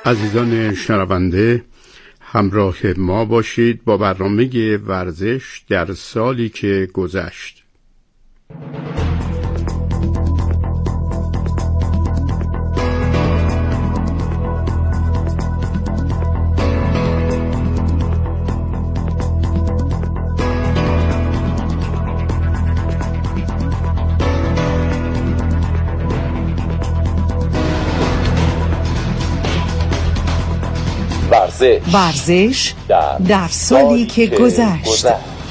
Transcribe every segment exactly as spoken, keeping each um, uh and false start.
عزیزان شنونده، همراه ما باشید با برنامه ورزش در سالی که گذشت. ورزش, ورزش در, در سالی که گذشت, گذشت.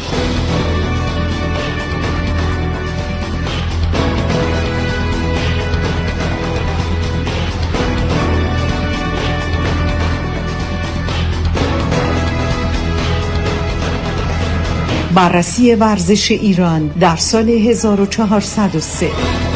بررسی ورزش ایران در سال هزار و چهارصد و سه.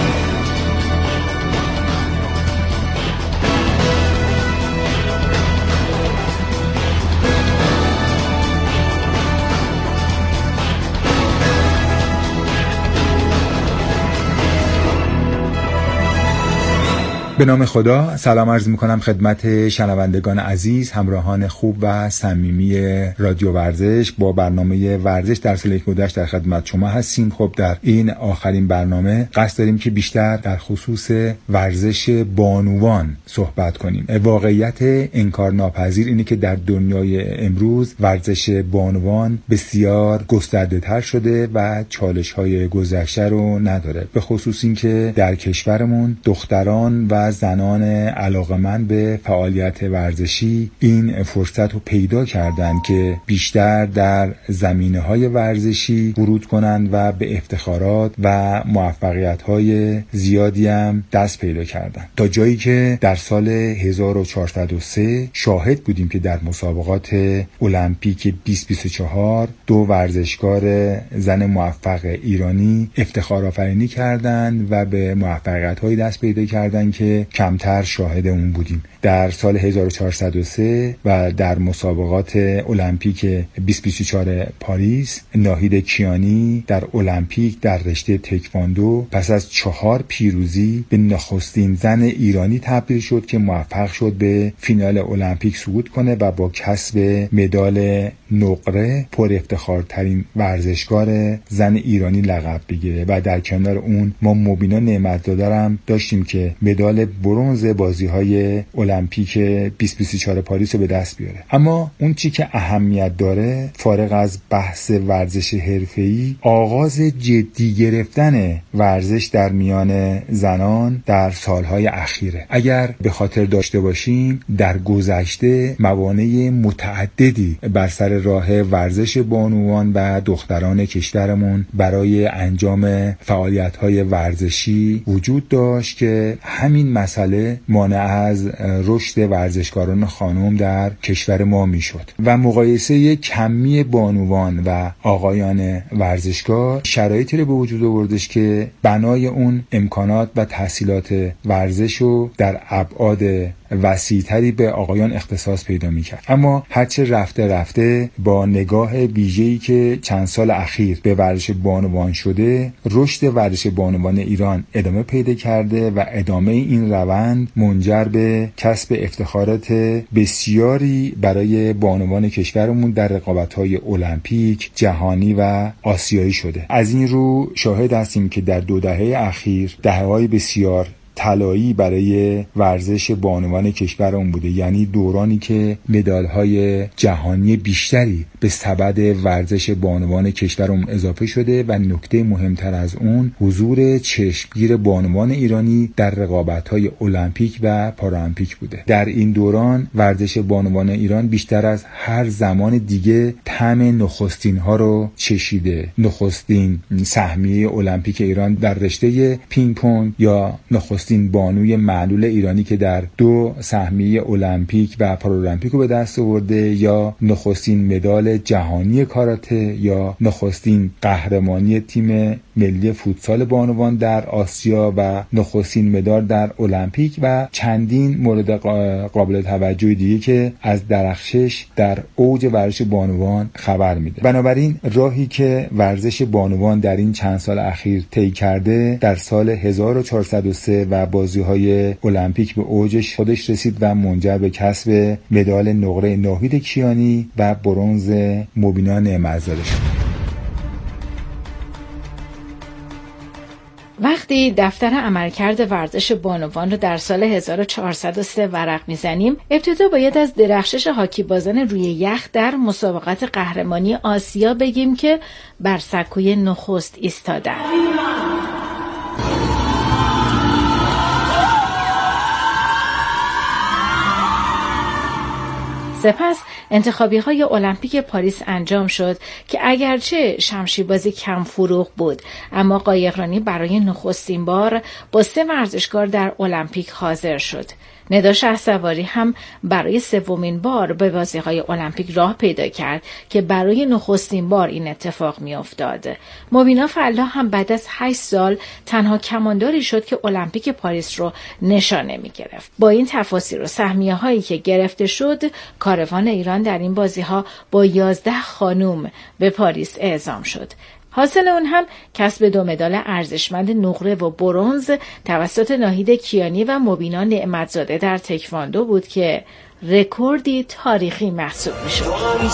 به نام خدا سلام عرض میکنم خدمت شنوندگان عزیز، همراهان خوب و صمیمی رادیو ورزش. با برنامه ورزش در سال گذشت در خدمت شما هستیم. خب در این آخرین برنامه قصد داریم که بیشتر در خصوص ورزش بانوان صحبت کنیم. واقعیت انکارناپذیر اینه که در دنیای امروز ورزش بانوان بسیار گسترده تر شده و چالش های گذشته رو نداره، به خصوص این که در کشورمون دختران و زنان علاقمند به فعالیت ورزشی این فرصت رو پیدا کردن که بیشتر در زمینه‌های ورزشی ورود کنند و به افتخارات و موفقیت‌های زیادی هم دست پیدا کردن، تا جایی که در سال هزار و چهارصد و سه شاهد بودیم که در مسابقات المپیک بیست بیست و چهار دو ورزشکار زن موفق ایرانی افتخار آفرینی کردند و به موفقیت‌های دست پیدا کردند که کمتر شاهد اون بودیم. در سال هزار و چهارصد و سه و در مسابقات المپیک بیست بیست و چهار پاریس، ناهید کیانی در المپیک در رشته تکواندو پس از چهار پیروزی به نخستین زن ایرانی تبدیل شد که موفق شد به فینال المپیک صعود کنه و با کسب مدال نقره پر افتخارترین ورزشکار زن ایرانی لقب بگیره. و در کنار اون ما مبینا نعمت‌زاده هم داشتیم که مدال برنز بازی‌های المپیک بیست بیست و چهار پاریس رو به دست بیاره. اما اون چی که اهمیت داره، فارغ از بحث ورزش حرفه‌ای، آغاز جدی گرفتن ورزش در میان زنان در سالهای اخیره. اگر به خاطر داشته باشیم در گذشته موانع متعددی بر سر راه ورزش بانوان و دختران کشورمون برای انجام فعالیت‌های ورزشی وجود داشت که همین مسئله مانع از رشد ورزشکاران خانم در کشور ما میشد و مقایسه کمی بانوان و آقایان ورزشکار شرایطی رو به وجود آوردش که بنای اون امکانات و تحصیلات ورزش رو در ابعاد وسیع‌تری به آقایان اختصاص پیدا می‌کرد. اما هرچه رفته رفته با نگاه ویژه‌ای که چند سال اخیر به ورزش بانوان شده، رشد ورزش بانوان ایران ادامه پیدا کرده و ادامه این روند منجر به کسب افتخارات بسیاری برای بانوان کشورمون در رقابت‌های المپیک، جهانی و آسیایی شده. از این رو شاهد هستیم که در دو دهه اخیر دهه‌های بسیار طلایی برای ورزش بانوان کشورمون بوده، یعنی دورانی که مدال‌های جهانی بیشتری به سبد ورزش بانوان کشورمون اضافه شده و نکته مهمتر از اون حضور چشمگیر بانوان ایرانی در رقابت‌های المپیک و پارالمپیک بوده. در این دوران ورزش بانوان ایران بیشتر از هر زمان دیگه طعم نخستین‌ها رو چشیده. نخستین سهمیه المپیک ایران در رشته پینگ پونگ یا نخستین بانوی معلول ایرانی که در دو سهمیه المپیک و پارالمپیک رو به دست آورده، یا نخستین مدال جهانی کاراته، یا نخستین قهرمانی تیم ملی فوتسال بانوان در آسیا و نخستین مدال در المپیک و چندین مورد قابل توجه دیگه که از درخشش در اوج ورزش بانوان خبر میده. بنابراین راهی که ورزش بانوان در این چند سال اخیر طی کرده در سال هزار و چهارصد و سه و بازی‌های المپیک به اوجش خودش رسید و منجر به کسب مدال نقره ناهید کیانی و برنز مبینا نعمت‌زاده شد. وقتی دفتر عملکرد ورزش بانوان رو در سال هزار و چهارصد و سه ورق میزنیم، ابتدا باید از درخشش هاکی بازان روی یخ در مسابقات قهرمانی آسیا بگیم که بر سکوی نخست ایستادن. سپس انتخابی‌های المپیک پاریس انجام شد که اگرچه شمشیربازی کم فروغ بود، اما قایقرانی برای نخستین بار با سه ورزشکار در المپیک حاضر شد. ندا شهسواری هم برای سومین بار به بازی‌های المپیک راه پیدا کرد که برای نخستین بار این اتفاق می‌افتاد. مبینا فلاح هم بعد از هشت سال تنها کمانداری شد که المپیک پاریس رو نشانه می‌گرفت. با این تفاصیل و سهمیه‌هایی که گرفته شد، کاروان ایران در این بازی‌ها با یازده خانم به پاریس اعزام شد. حاصل اون هم کسب دو مدال ارزشمند نقره و برنز توسط ناهید کیانی و مبینا نعمت‌زاده در تکواندو بود که رکوردی تاریخی محسوب می‌شد.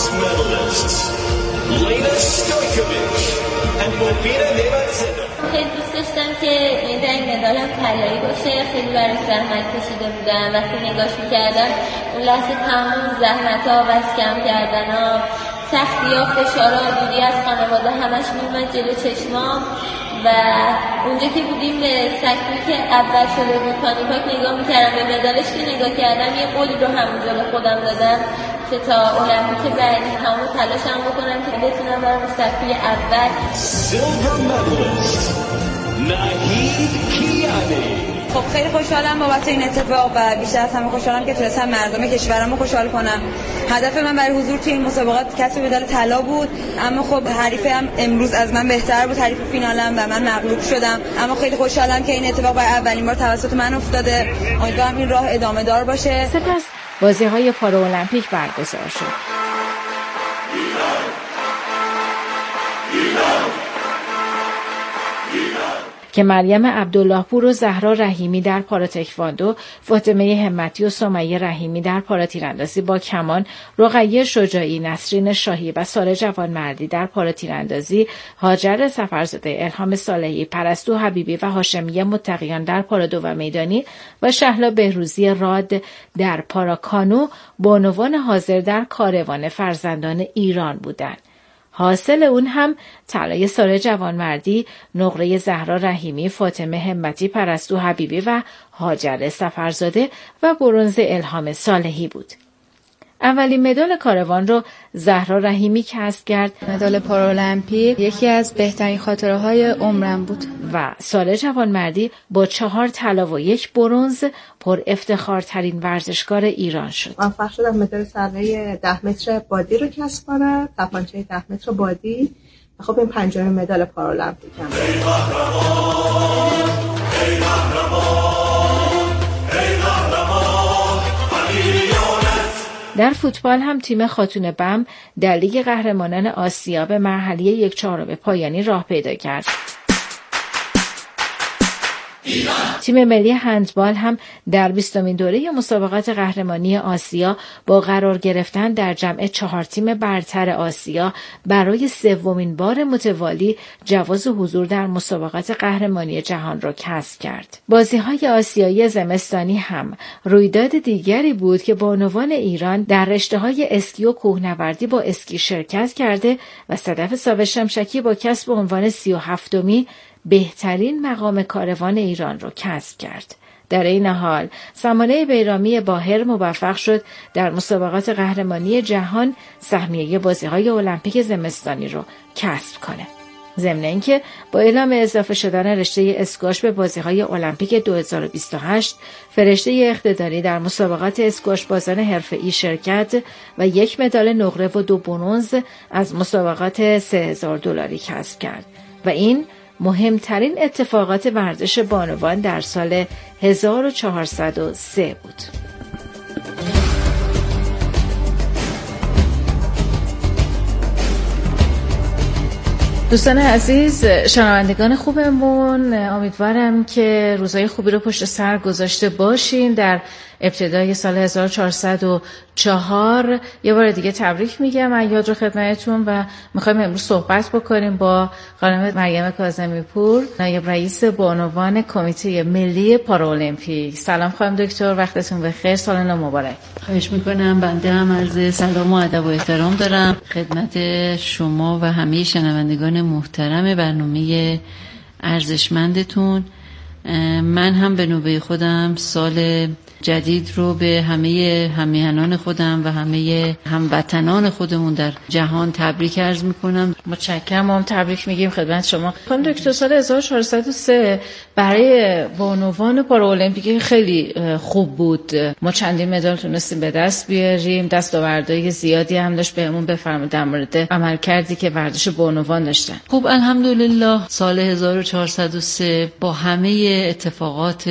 خیلی دوست داشتم که این رنگ مدالم طلایی باشه. خیلی برای زحمت کشیده بودم. وقتی نگاش می‌کردم اون لحظه تمام زحمت‌ها و اسکم کردن‌ها، سختی‌ها، فشارها، دوری از خانواده همش میومد جلو چشمام و اونجا که بودیم به سکویی که اول شده بود پانیپاک نگاه میکردم، به مدالش که نگاه کردم یه قولی رو همونجا به خودم دادم که تا المپیک بعدی تمام تلاشم بکنم که بتونم برم به سکوی اول. خب خیلی خوشحالم بابت این اتفاق و بیشتر از همه خوشحالم که تونستم مردم کشورمو خوشحال کنم. هدف من برای حضور توی این مسابقات کسب مدال طلا بود، اما خب حریفم امروز از من بهتر بود، حریف فینالم و من مغلوب شدم. اما خیلی خوشحالم که این اتفاق برای اولین بار توسط من افتاده. امیدوارم این راه ادامه دار باشه. سپس بازی‌های پارالمپیک برگزار شد. که مریم عبدالله پور و زهرا رحیمی در پاراتکواندو، فاطمه همتی و سمیه رحیمی در پاراتیراندازی با کمان، رقیه شجاعی، نسرین شاهی و ساره جوانمردی در پاراتیراندازی، هاجر سفرزاده، الهام صالحی، پرستو حبیبی و هاشمیه متقیان در پارادو و میدانی و شهلا بهروزی راد در پاراکانو بانوان حاضر در کاروان فرزندان ایران بودند. حاصل اون هم طلای ساره جوانمردی، نقره زهرا رحیمی، فاطمه همتی، پرستو حبیبی و هاجر سفرزاده و برنز الهام صالحی بود. اولین مدال کاروان رو زهرا رحیمی کسب کرد. مدال پارالمپیک یکی از بهترین خاطره های عمرم بود. و ساره جوانمردی با چهار طلا و یک برنز پر افتخارترین ورزشکار ایران شد. موفق شدم مدال طلای ده متر بادی رو کسب کنم، تپانچه ده متر بادی. خب این پنجمین مدال پارالمپیک هم بود. ای قهرمان، ای قهرمان، ای قهرمان، در فوتبال هم تیم خاتون بم در لیگ قهرمانان آسیا به مرحله یک چهارم پایانی راه پیدا کرد. تیم ملی هندبال هم در بیستمین دوره مسابقات قهرمانی آسیا با قرار گرفتن در جمع چهار تیم برتر آسیا برای سومین بار متوالی جواز حضور در مسابقات قهرمانی جهان را کسب کرد. بازی‌های آسیایی زمستانی هم رویداد دیگری بود که بانوان ایران در رشته‌های اسکی و کوهنوردی با اسکی شرکت کرده و صدف ساوه شمشکی با کسب عنوان سی و هفتمی بهترین مقام کاروان ایران را کسب کرد. در این حال سمانه بیرامی باهر موفق شد در مسابقات قهرمانی جهان سهمیه بازی‌های المپیک زمستانی را کسب کنه. ضمن اینکه با اعلام اضافه شدن رشته اسکواش به بازی‌های المپیک دو هزار و بیست و هشت، فرشته اقتداری در مسابقات اسکواش بازان حرفه‌ای شرکت و یک مدال نقره و دو برنز از مسابقات سه هزار دلاری کسب کرد و این مهمترین اتفاقات ورزش بانوان در سال هزار و چهارصد و سه بود. دوستان عزیز، شنوندگان خوبمون، امیدوارم که روزهای خوبی رو پشت سر گذاشته باشین. در ابتدای سال هزار و چهارصد و چهار یه بار دیگه تبریک میگم ایاد رو خدمتتون و میخوایم امروز صحبت بکنیم با خانم مریم کاظمی پور، نایب رئیس بانوان کمیته ملی پارالمپیک. سلام خانم دکتر، وقتتون بخیر، سال نو مبارک. خواهش میکنم. بنده هم عرض سلام و ادب و احترام دارم خدمت شما و همه شنوندگان محترم برنامه ارزشمندتون. من هم به نوبه خودم سال جدید رو به همه همیهنان خودم و همه هموطنان خودمون در جهان تبریک عرض میکنم. متشکرم. ما هم تبریک میگیم خدمت شما. خانم دکتر، سال هزار و چهارصد و سه برای بانوان پارالمپیک خیلی خوب بود. ما چندین مدال تونستیم به دست بیاریم، دستاوردهای زیادی هم داشت. بهمون بفرمایید در مورد عملکردی که ورزش بانوان داشتن. خب الحمدلله سال هزار و چهارصد و سه با همه اتفاقات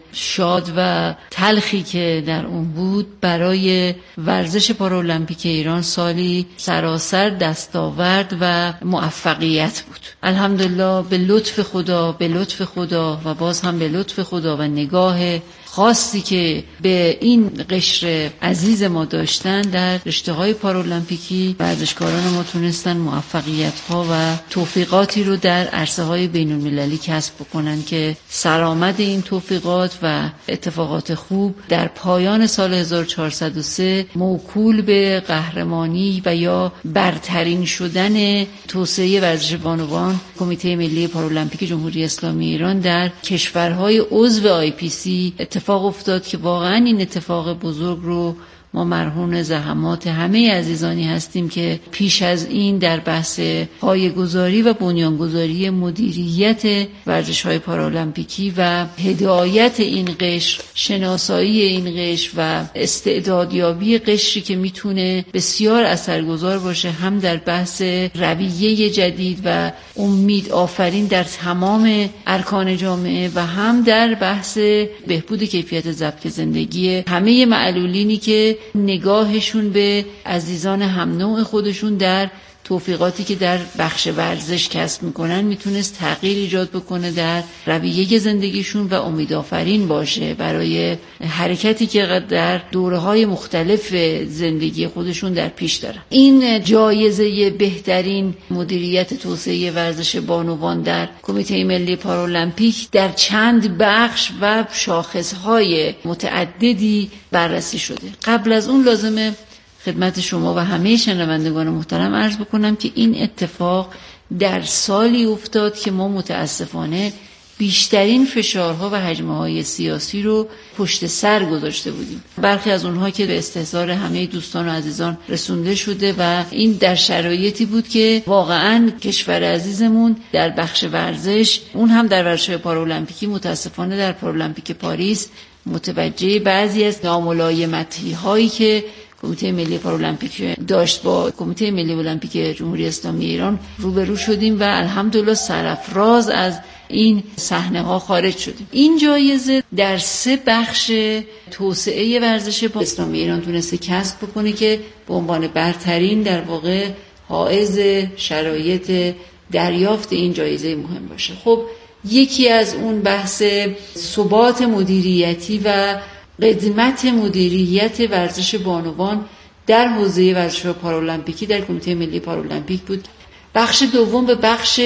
شاد و تلخی که در اون بود برای ورزش پارالمپیک ایران سالی سراسر دستاورد و موفقیت بود. الحمدلله به لطف خدا، به لطف خدا و باز هم به لطف خدا و نگاه خاصی که به این قشر عزیز ما داشتن در رشته‌های پارالمپیکی، ورزشکاران ما تونستن موفقیت‌ها و توفیقاتی رو در عرصه‌های بین‌المللی کسب بکنن که سرآمد این توفیقات و اتفاقات خوب در پایان سال هزار و چهارصد و سه موکول به قهرمانی و یا برترین شدن توسعه ورزش بانوان کمیته ملی پارالمپیک جمهوری اسلامی ایران در کشورهای عضو آی پی سی اتفاق افتاد که واقعا این اتفاق بزرگ رو ما مرهون زحمات همه عزیزانی هستیم که پیش از این در بحث پایه‌گذاری و بنیانگذاری مدیریت ورزش‌های پارالمپیکی و هدایت این قشر، شناسایی این قشر و استعدادیابی قشری که میتونه بسیار اثرگذار باشه هم در بحث رویه جدید و امید آفرین در تمام ارکان جامعه و هم در بحث بهبود کیفیت ضبط زندگی همه معلولینی که نگاهشون به عزیزان هم نوع خودشون در توفیقاتی که در بخش ورزش کسب میکنن میتونست تغییر ایجاد بکنه در رویه زندگیشون و امیدآفرین باشه برای حرکتی که در دوره‌های مختلف زندگی خودشون در پیش دارن. این جایزه بهترین مدیریت توسعه ورزش بانوان در کمیته ملی پارالمپیک در چند بخش و شاخص‌های متعددی بررسی شده. قبل از اون لازمه خدمت شما و همه شنوندگان محترم عرض بکنم که این اتفاق در سالی افتاد که ما متاسفانه بیشترین فشارها و هجمه‌های سیاسی رو پشت سر گذاشته بودیم. برخی از اونها که به استحضار همه دوستان و عزیزان رسونده شده و این در شرایطی بود که واقعاً کشور عزیزمون در بخش ورزش، اون هم در ورزش پارالمپیکی، متاسفانه در پارالمپیک پاریس متوجه بعضی از ناملایمتی‌هایی که کمیته ملی پارالمپیک داشت با کمیته ملی المپیک جمهوری اسلامی ایران روبرو شدیم و الحمدلله سرافراز از این صحنه ها خارج شدیم. این جایزه در سه بخش توسعه ورزش اسلامی ایران تونسته کسب بکنه که به عنوان برترین در واقع حائز شرایط دریافت این جایزه مهم باشه. خب یکی از اون بحث ثبات مدیریتی و قدمت مدیریت ورزش بانوان در حوزه ورزش پارالمپیکی در کمیته ملی پارالمپیک بود. بخش دوم به بخش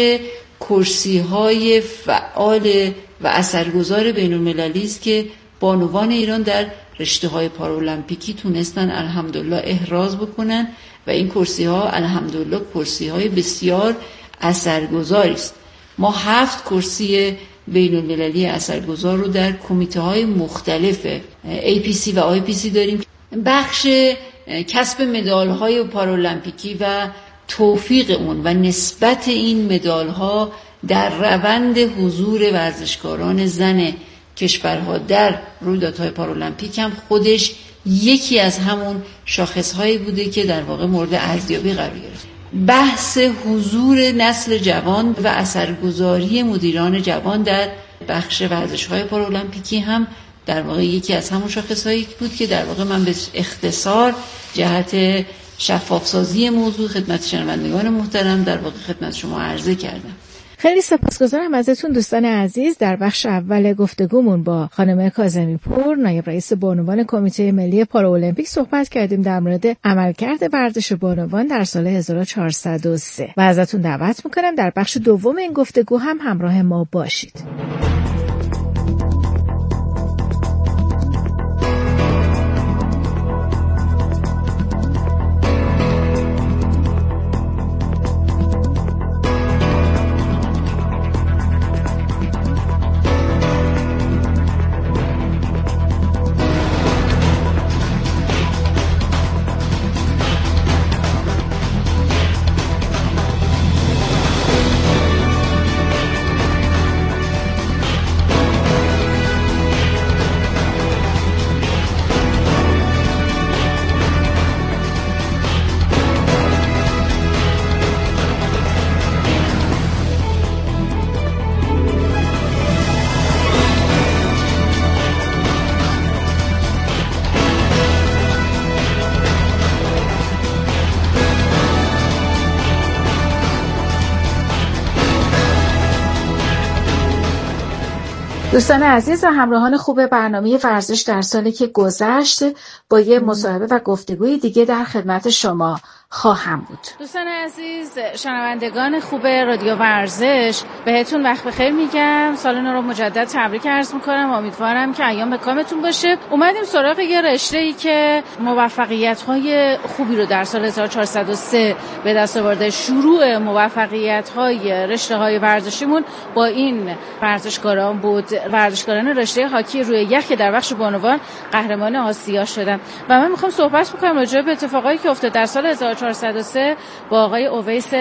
کرسی‌های فعال و اثرگذار بین‌المللی است که بانوان ایران در رشته‌های پارالمپیکی تونستن الحمدلله احراز بکنن و این کرسی‌ها الحمدلله کرسی‌های بسیار اثرگذاری است. ما هفت کرسی بین المللی اثرگذار رو در کمیته های مختلف ای پی سی و آی پی سی داریم. بخش کسب مدال های پارالمپیکی و توفیق اون و نسبت این مدال ها در روند حضور ورزشکاران زن کشورها در رویدادهای پارالمپیک هم خودش یکی از همون شاخص هایی بوده که در واقع مورد ارزیابی قرار گرفت. بحث حضور نسل جوان و اثرگذاری مدیران جوان در بخش ورزش‌های پارالمپیکی هم در واقع یکی از همون شاخص‌هایی بود که در واقع من به اختصار جهت شفافسازی موضوع خدمت شنوندگان محترم در واقع خدمت شما عرضه کردم. خیلی سپاسگزارم ازتون دوستان عزیز. در بخش اول گفتگومون با خانم کاظمی پور نایب رئیس بانوان کمیته ملی پارالمپیک صحبت کردیم در مورد عملکرد ورزش بانوان در سال هزار و چهارصد و سه و ازتون دعوت میکنم در بخش دوم این گفتگو هم همراه ما باشید. دوستان عزیز و همراهان خوب برنامه ورزش در سالی که گذشت با یه مصاحبه و گفتگوی دیگه در خدمت شما خواهم بود. دوستان عزیز شنوندگان خوب رادیو ورزش، بهتون وقت بخیر میگم. سال نو رو مجدد تبریک عرض میکنم. امیدوارم که ایام به کامتون باشه. اومدیم سراغ یه رشته‌ای که موفقیت‌های خوبی رو در سال هزار و چهارصد و سه به دست آورده. شروع موفقیت‌های رشته‌های ورزشیمون با این ورزشکاران بود. ورزشکاران رشته هاکی روی یخ که در بخش بانوان قهرمان آسیا شدن و من میخوام صحبت بکنم راجع به اتفاقایی که افتاد در سال هزار و چهارصد و سه با آقای اویس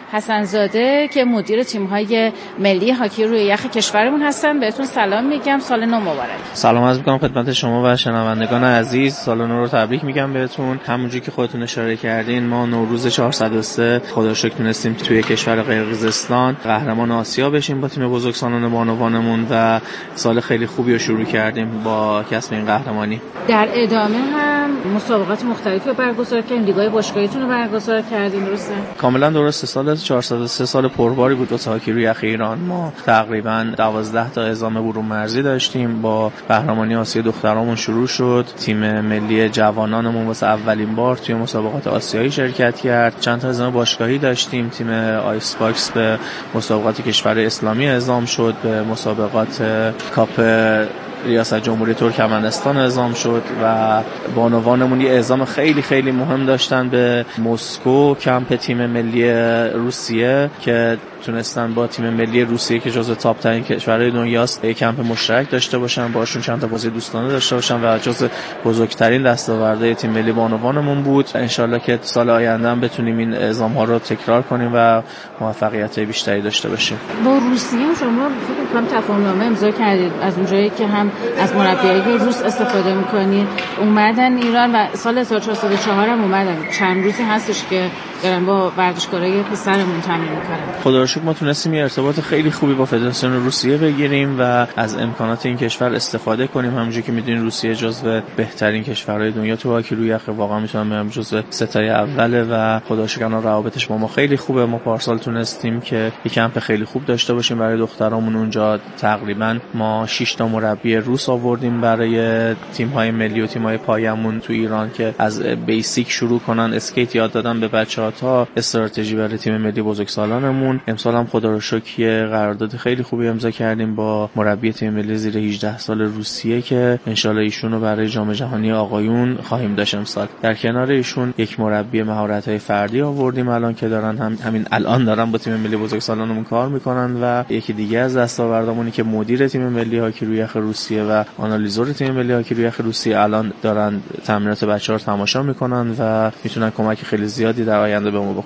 حسن‌زاده که مدیر تیم‌های ملی هاکی روی یخ کشورمون هستن. بهتون سلام میگم، سال نو مبارک. سلام عرض می‌کنم خدمت شما و شنوندگان عزیز. سال نو رو تبریک میگم بهتون. همونجوری که خودتون اشاره کردین ما نوروز چهارصد و سه خدا رو شکر تونستیم توی کشور قرقیزستان قهرمان آسیا بشیم با تیم بزرگسالان بانوانمون و سال خیلی خوبی رو شروع کردیم با کسب این قهرمانی. در ادامه هم مسابقات مختلفی رو برگزار کردیم، لیگ‌های باشگاهیتون رو برگزار کردیم، درسته؟ کاملا درسته. سال چهارصد و سه سال پرباری بود واسه هاکی روی یخ ایران. ما تقریبا دوازده تا اعزام برون مرزی داشتیم. با قهرمانی آسیا دخترامون شروع شد. تیم ملی جوانانمون واسه اولین بار توی مسابقات آسیایی شرکت کرد. چند تا اعزام باشگاهی داشتیم. تیم آیس باکس به مسابقات کشور اسلامی اعزام شد. به مسابقات کاپ ریاست جمهوری ترکمنستان اعزام شد و بانوانمون یه اعزام خیلی خیلی مهم داشتن به مسکو کمپ تیم ملی روسیه که تونستن با تیم ملی روسیه که جزو تاپ ترین کشورهای دنیاست یک کمپ مشترک داشته باشن، باشون چند تا بازی دوستانه داشته باشن و جزو بزرگترین دستاوردهای تیم ملی بانوانمون بود. انشالله که سال آینده هم بتونیم این اعزام ها رو تکرار کنیم و موفقیت بیشتری داشته باشیم. با روسیه شما فکر کنم تفاهمنامه امضا کردید، از اونجایی که هم از مربیای روس استفاده می‌کنید اومدن ایران و سال هزار و چهارصد و چهار هم اومدن. چند روزی هستش که دارن با ورزشکارای پسرمون تمرین می‌کنن. خدا رو شکر ما تونستیم یه ارتباط خیلی خوبی با فدراسیون روسیه بگیریم و از امکانات این کشور استفاده کنیم. همونجوری که می‌دونید روسیه جزو بهترین کشورهای دنیا تو هاکی روی یخ، واقعا میتونم بگم جزو ستای اوله و خدا رو شکر روابطش با ما خیلی خوبه. ما پارسال تونستیم که یک کمپ خیلی خوب داشته باشیم برای دخترامون اونجا. تقریبا ما شش تا مربی روس آوردیم برای تیم‌های ملی و تیم‌های پایمون تو ایران که از بیسیک شروع کنن، اسکیت یاد دادن به بچه‌ها تا استراتژی برای تیم ملی بزرگسالانمون. امسال هم خدا رو شکر قرارداد خیلی خوبی امضا کردیم با مربی تیم ملی زیر هجده سال روسیه که انشالله ایشون رو برای جام جهانی آقایون خواهیم داشت امسال. در کنار ایشون یک مربی مهارت‌های فردی آوردیم الان که دارن هم همین الان دارن با تیم ملی بزرگسالانمون کار میکنن و یکی دیگه از دستاوردامونی که مدیر تیم ملی هاکی روی یخ روسیه و آنالیزور تیم ملی هاکی روی یخ روسیه الان دارن تمرینات بچه‌ها رو تماشا میکنن و میتونن کمک خیلی زیادی در آینده به ما بکنن.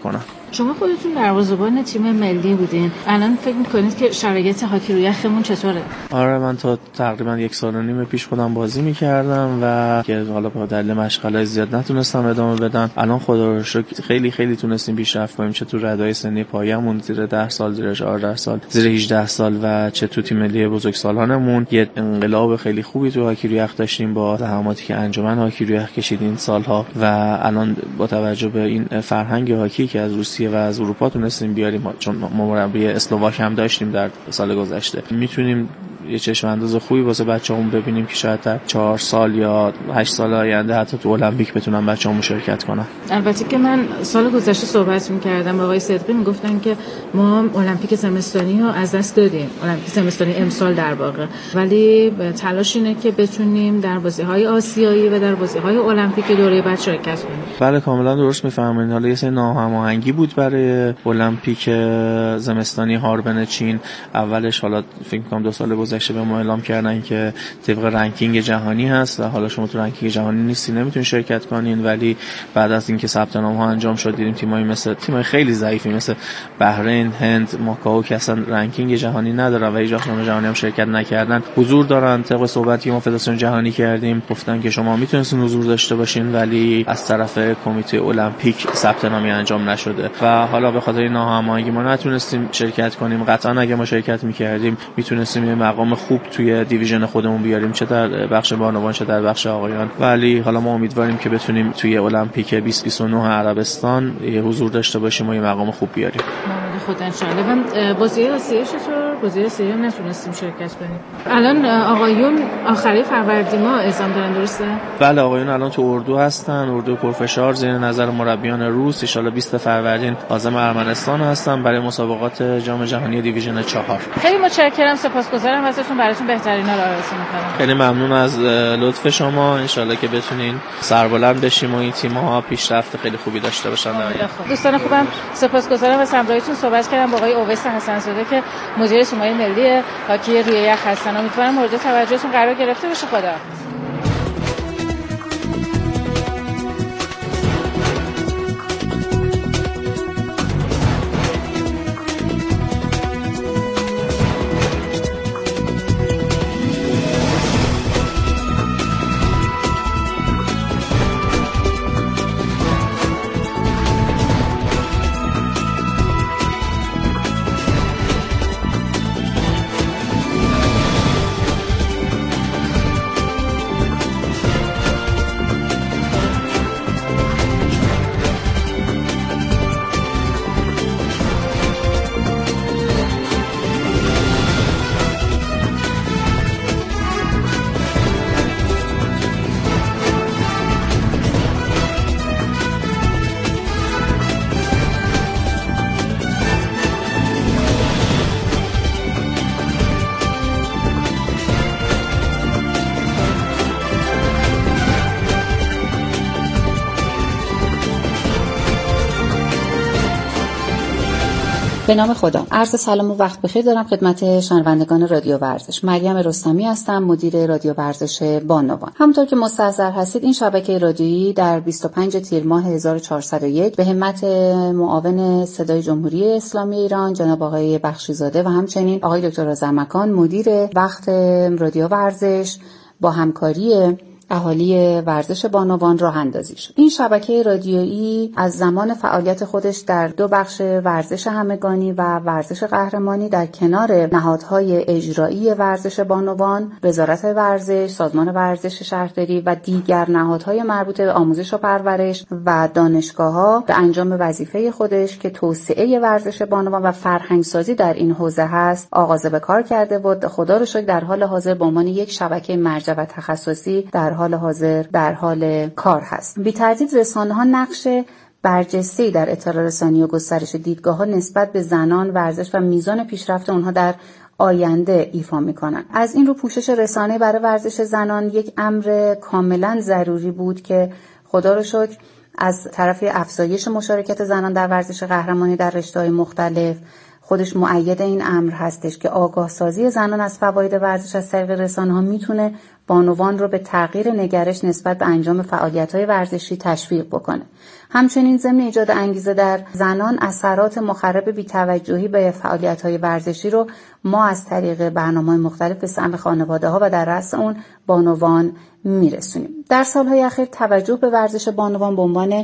شما خودتون دروازه‌بان تیم ملی بودین، الان فکر می‌کنید که شرایط هاکی روی یخمون چطوره؟ آره من تا تقریبا یک سال و نیم پیش خودم بازی می‌کردم و که حالا با دلیل مشغله‌های زیاد نتونستم ادامه بدم. الان خدا رو شکر خیلی خیلی تونستیم پیشرفت کنیم، چه تو ردای سنی پایه‌مون زیر ده سال، زیر چهارده سال، زیر هجده سال و چه تو تیم ملی بزرگسالانمون. یه انقلاب خیلی خوبی تو هاکی روی یخ داشتیم با زحماتی که انجمن هاکی روی یخ کشید این سالها و الان با توجه به این فرهنگ هاکی که از روسیه و از اروپا تونستیم بیاریم، چون ما مربی اسلواک هم داشتیم در سال گذشته، میتونیم یه چشم انداز خوبی واسه بچه‌مون ببینیم که شاید تا چهار سال یا هشت سال آینده حتی تو المپیک بتونن بچه‌مون شرکت کنن. البته که من سال گذشته صحبت می‌کردم با آقای صدقی، میگفتن که ما المپیک زمستانی رو از دست دادیم، المپیک زمستانی امسال در واقع، ولی تلاش اینه که بتونیم در بازی‌های آسیایی و در بازی‌های المپیک دوره بعد شرکت کنیم. بله کاملا درست می‌فرمایید. حالا یه سری ناهماهنگی بود برای المپیک زمستانی هاربن چین. اولش حالا فکر می‌کنم دو سال گذشته به ما اعلام کردن که طبق رنکینگ جهانی هست و حالا شما تو رنکینگ جهانی نیستی، نمیتونین شرکت کنین، ولی بعد از اینکه ثبت نام ها انجام شد دیدیم تیمایی مثل تیمای خیلی ضعیفی مثل بحرین، هند، ماکائو که اصلا رنکینگ جهانی ندارن و هیچ جام جهانی هم شرکت نکردن حضور دارن. طبق صحبتی که ما فدراسیون جهانی کردیم گفتن که شما میتونستین حضور داشته باشین ولی از طرف کمیته المپیک ثبت نامی انجام نشده و حالا به خاطر ناهماهنگی ما نتونستیم شرکت کنیم. قطعا اگه ما شرکت میکردیم میتونستیم یه مقام خوب توی دیویژن خودمون بیاریم، چه در بخش بانوان چه در بخش آقایان، ولی حالا ما امیدواریم که بتونیم توی المپیک بیست بیست و نه عربستان یه حضور داشته باشیم و یه مقام خوب بیاریم. خدا انشالله. و بازی آسیایی چطور؟ بازی آسیایی هم نتونستیم شرکت کنیم. الان آقایون آخری فروردین ماه اعزام دارن، درسته؟ بله آقایون الان تو اردو هستن، اردو پرفشار زیر نظر مربیان روس. ان شاءالله بیست فروردین عازم ارمنستان هستن برای مسابقات جام جهانی دیویژن چهار. خیلی متشکرم، سپاسگزارم ازتون، براتون بهترینا رو آرزو می‌کنم. خیلی ممنون از لطف شما. ان شاءالله که بتونین سربلند بشیم و این تیم‌ها پیشرفت خیلی خوبی داشته باشن. دوستان خوبم سپاسگزارم از همراهیتون. صحبت کردم با آقای اویس حسن‌زاده که مدیر تیم‌های ملی هاکی روی یخ هستن. امیدوارم مورد توجهتون قرار گرفته باشه. خدا به نام خدا. عرض سلام و وقت بخیر دارم خدمت شنوندگان رادیو ورزش. مریم رستمی هستم، مدیر رادیو ورزش بانوان. همونطور که مستحضر هستید این شبکه رادیویی در بیست و پنجم تیر ماه هزار و چهارصد و یک به همت معاون صدای جمهوری اسلامی ایران جناب آقای بخشی‌زاده و همچنین آقای دکتر آذرمکان مدیر وقت رادیو ورزش با همکاری اهالی ورزش بانوان راه اندازی شد. این شبکه رادیویی از زمان فعالیت خودش در دو بخش ورزش همگانی و ورزش قهرمانی در کنار نهادهای اجرایی ورزش بانوان، وزارت ورزش، سازمان ورزش شهرداری و دیگر نهادهای مربوط به آموزش و پرورش و دانشگاه‌ها به انجام وظیفه خودش که توسعه ورزش بانوان و فرهنگ‌سازی در این حوزه هست آغاز به کار کرده و خدا رو شکر در حال حاضر به عنوان یک شبکه مرجع و تخصصی در حال حاضر در حال کار هست. بی تردید رسانه‌ها نقش برجسته‌ای در اطلاع رسانی و گسترش دیدگاه‌ها نسبت به زنان، ورزش و میزان پیشرفت اونها در آینده ایفا می‌کنند. از این رو پوشش رسانه برای ورزش زنان یک امر کاملا ضروری بود که خدا رو شکر از طرف افزایش مشارکت زنان در ورزش قهرمانی در رشته‌های مختلف، خودش مؤید این امر هستش که آگاه سازی زنان از فواید ورزش از طریق رسانه‌ها میتونه بانوان رو به تغییر نگرش نسبت به انجام فعالیت‌های ورزشی تشویق بکنه. همچنین ضمن ایجاد انگیزه در زنان، اثرات مخرب بی‌توجهی به فعالیت‌های ورزشی رو ما از طریق برنامه‌های مختلف به سمت خانواده‌ها و در رأس اون بانوان میرسونیم. در سالهای اخیر توجه به ورزش بانوان به عنوان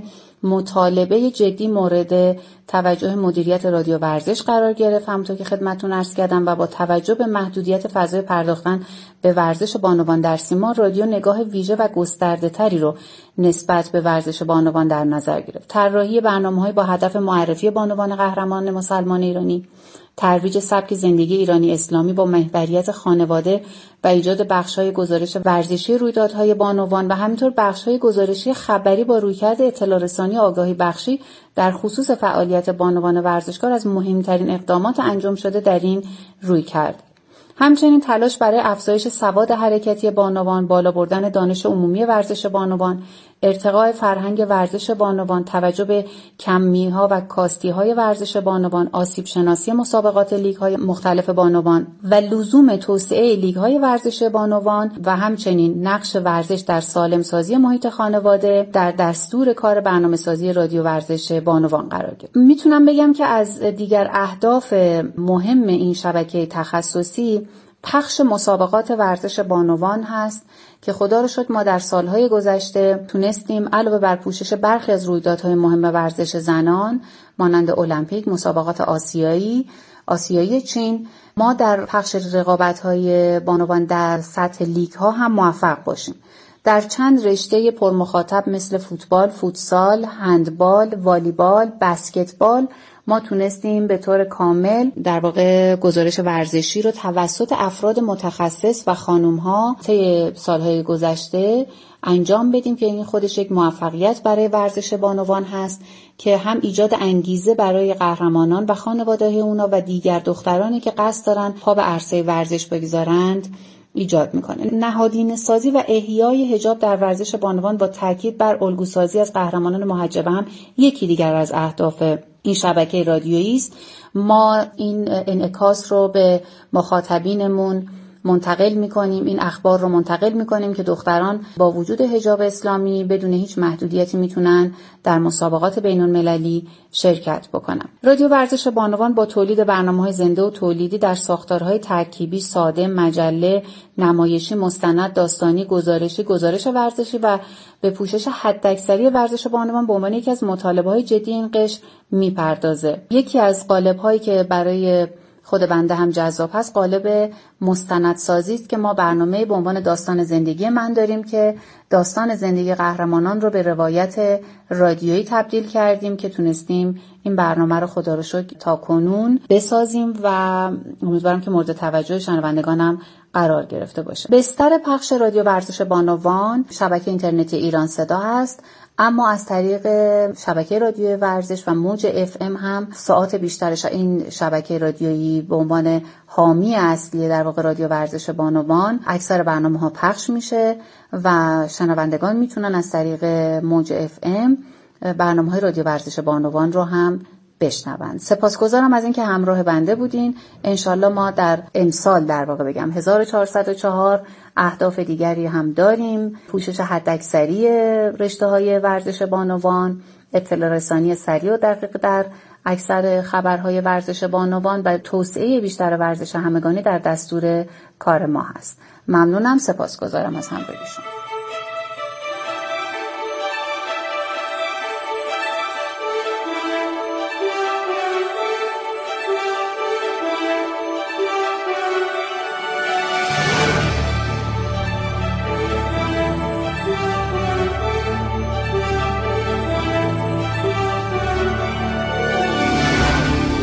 مطالبه جدی مورد توجه مدیریت رادیو ورزش قرار گرفت، همونطور که خدمتتون عرض کردم، و با توجه به محدودیت فضای پرداختن به ورزش بانوان در سیما، رادیو نگاه ویژه و گسترده‌تری رو نسبت به ورزش بانوان در نظر گرفت. طراحی برنامه‌های با هدف معرفی بانوان قهرمان مسلمان ایرانی، ترویج سبک زندگی ایرانی اسلامی با محوریت خانواده و ایجاد بخش‌های گزارش ورزشی رویدادهای بانوان و همینطور بخش‌های گزارشی خبری با رویکرد اطلاع رسانی آگاهی بخشی در خصوص فعالیت بانوان ورزشکار از مهمترین اقدامات انجام شده در این رویکرد. همچنین تلاش برای افزایش سواد حرکتی بانوان، بالا بردن دانش عمومی ورزش بانوان، ارتقاء فرهنگ ورزش بانوان، توجه به کمی‌ها و کاستی‌های ورزش بانوان، آسیب شناسی مسابقات لیگ‌های مختلف بانوان و لزوم توسعه لیگ‌های ورزش بانوان و همچنین نقش ورزش در سالم‌سازی محیط خانواده در دستور کار برنامه‌سازی رادیو ورزش بانوان قرار گرفت. میتونم بگم که از دیگر اهداف مهم این شبکه تخصصی پخش مسابقات ورزش بانوان هست که خدا رو شکر ما در سالهای گذشته تونستیم علاوه بر پوشش برخی از رویدادهای مهم ورزش زنان مانند المپیک، مسابقات آسیایی، آسیایی چین، ما در پخش رقابت‌های بانوان در سطح لیگ‌ها هم موفق باشیم. در چند رشته پرمخاطب مثل فوتبال، فوتسال، هندبال، والیبال، بسکتبال ما تونستیم به طور کامل در واقع گزارش ورزشی رو توسط افراد متخصص و خانم‌ها طی سالهای گذشته انجام بدیم که این خودش یک موفقیت برای ورزش بانوان هست که هم ایجاد انگیزه برای قهرمانان و خانواده اونا و دیگر دخترانی که قصد دارن پا به عرصه ورزش بگذارند ایجاد میکنه. نهادینه سازی و احیای حجاب در ورزش بانوان با تاکید بر الگوسازی از قهرمانان محجبه هم یکی دیگر از اهداف این شبکه رادیویی است. ما این انعکاس رو به مخاطبینمون منتقل میکنیم، این اخبار رو منتقل میکنیم که دختران با وجود حجاب اسلامی بدون هیچ محدودیتی میتونن در مسابقات بین المللی شرکت بکنن. رادیو ورزش بانوان با تولید برنامه‌های زنده و تولیدی در ساختارهای ترکیبی ساده، مجله، نمایشی، مستند، داستانی، گزارشی، گزارش ورزشی و به پوشش حداکثری ورزش بانوان به عنوان یکی از مطالبه‌های جدی این قشر میپردازه. یکی از قالب‌هایی که برای خود بنده هم جذاب هست قالب مستندسازی است که ما برنامه به عنوان داستان زندگی من داریم که داستان زندگی قهرمانان رو به روایت رادیویی تبدیل کردیم که تونستیم این برنامه رو خدا رو شکر تا کنون بسازیم و امیدوارم که مورد توجه شنوندگانم قرار گرفته باشه. بستر پخش رادیو ورزش بانوان شبکه اینترنتی ایران صدا هست، اما از طریق شبکه رادیو ورزش و موج اف ام هم ساعات بیشترش این شبکه رادیویی به عنوان حامی اصلی در واقع رادیو ورزش بانوان اکثر برنامه‌ها پخش میشه و شنوندگان میتونن از طریق موج اف ام برنامه‌های رادیو ورزش بانوان رو هم بشنوند. سپاسگزارم از اینکه همراه بنده بودین. انشالله ما در امسال در واقع بگم هزار و چهارصد و چهار اهداف دیگری هم داریم: پوشش حداکثری رشته‌های ورزش بانوان، اطلاع رسانی سریع و دقیق در اکثر خبرهای ورزش بانوان و توسعه بیشتر ورزش همگانی در دستور کار ما هست. ممنونم، سپاسگزارم از همراهی شما.